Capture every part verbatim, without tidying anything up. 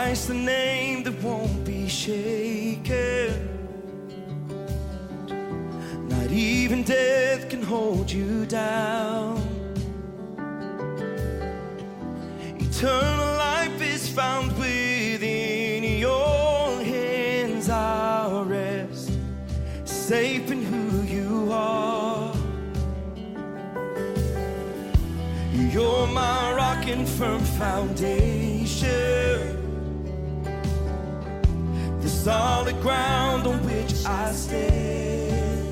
Christ, the name that won't be shaken. Not even death can hold you down. Eternal life is found within your hands. I'll rest safe in who you are. You're my rock and firm foundation, the solid ground on which I stand.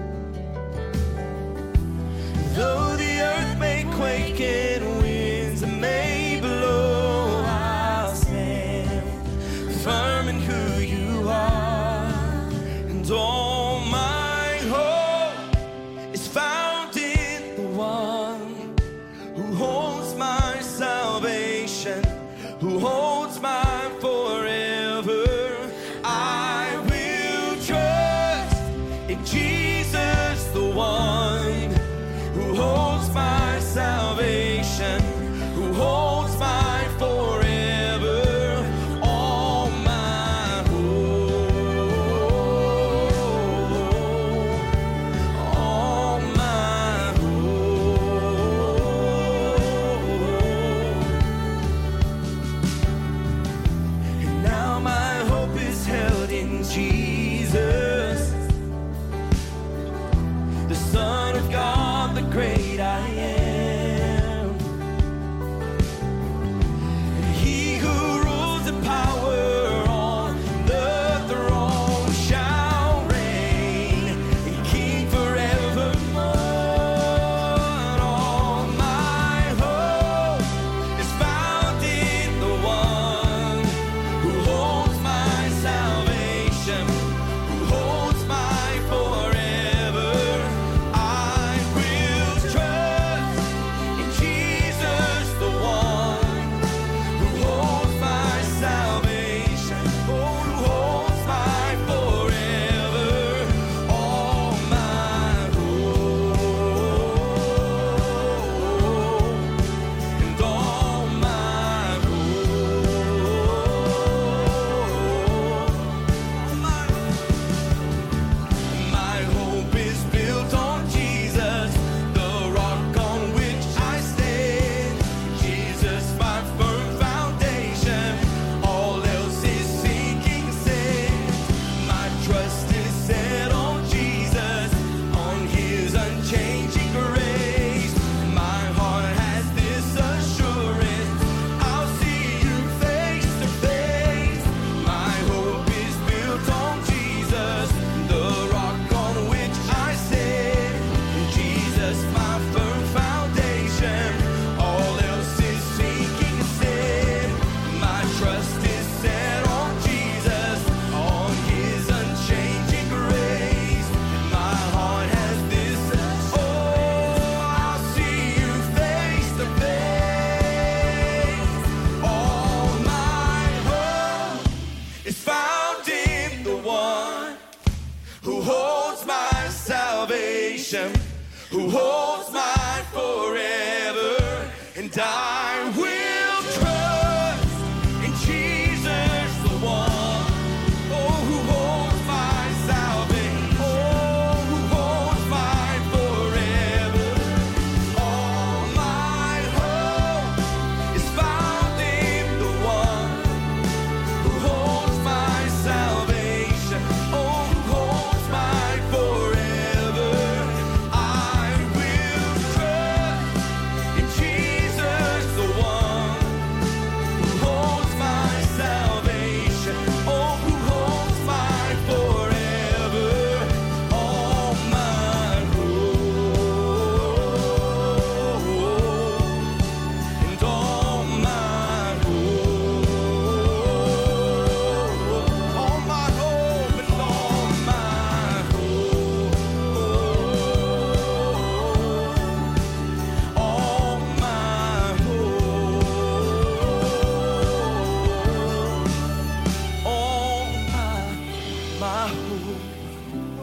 Though the earth may quake and winds may blow, I'll stand firm in who you are. And all my hope is found in the one who holds my salvation, who holds mine forever. I will trust in Jesus, the one who holds my salvation, who holds mine forever. All my hope, all my hope. And now my hope is held in Jesus, the Son of God, the great I am. And he who rules in power on the throne shall reign and king forevermore. All my hope is found in the one who holds my salvation, who holds my forever. I will trust in Jesus, the one who holds my salvation, oh, who holds my forever. All my hope and all my hope. My hope is built on Jesus, the rock on which I stand. Jesus, my firm foundation, all else is sinking sand. My trust is set on Jesus, on his unchanging grace. My heart has this assurance, I'll see you face to face. My hope is built on Jesus, the rock on which I stand. Jesus, my firm foundation, all else is sinking sand. My trust is set on Jesus, on his unchanging grace. My heart has this, oh, I'll see you face to face. All my hope is found in the one who holds my salvation, who holds mine forever. And I will trust in Jesus, the one, oh, who holds my salvation, oh, who holds mine forever. All my hope is found in the one who holds my salvation, oh, who holds mine forever. I will trust in Jesus, the one who holds my salvation, oh, who holds mine forever. All my hope and all my hope, all my hope and all my hope, all my hope, all my, my hope.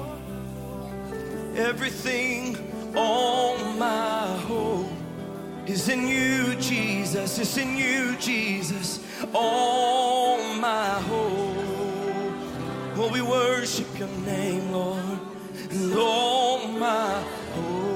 Everything, all my hope is is in you, Jesus. It's in you, Jesus. All my hope. Oh, we worship your name, Lord. And all my hope.